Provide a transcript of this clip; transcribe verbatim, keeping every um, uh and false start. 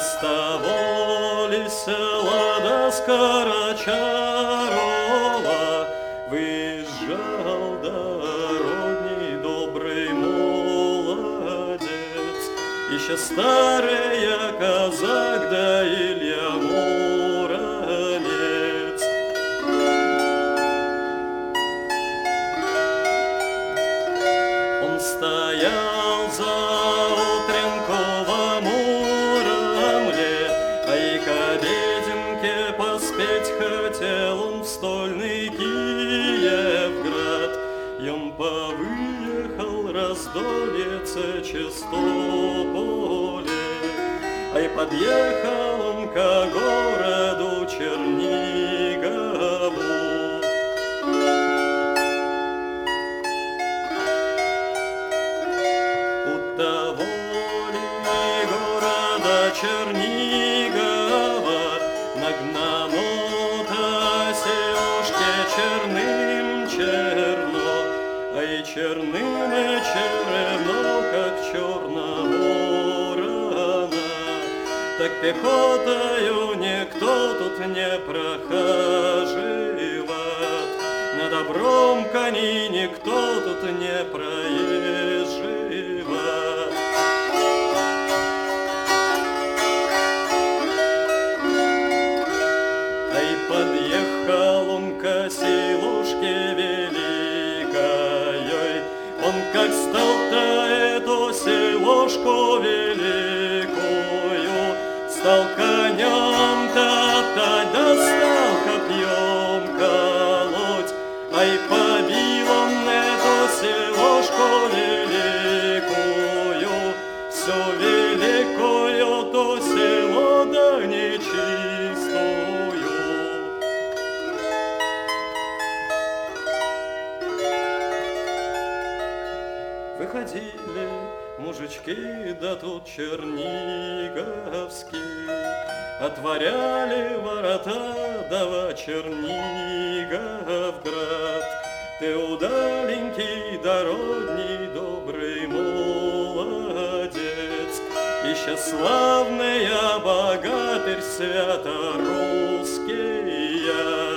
Из того ли села до Скорочарова выезжал дородний добрый молодец, еще старая казак да Илья Муромец. Он стоял за утренковым Муромле, а и к обеденке поспеть хотел он в стольный Киевград. И он повыехал раздольеце Чистополе, а и подъехал он ко городу Чернигову. У того ли города Чернигова на гнамота селушке черным черно, а и черным и черно, как черна ворона. Так пехотою никто тут не прохаживает, на добром коне никто тут не проезживает. А и подъехал он ко силушке великой, он как стал-то эту селушку великую, стал конем топтать, да стал копьем колоть, а и побил он эту селушку великую, всю великую то село да нечистую. Выходили мужички, да тут черниговские, отворяли ворота, да во Черниговград. Ты удаленький, дородний, добрый молодец, еще славная богатырь свято-русские.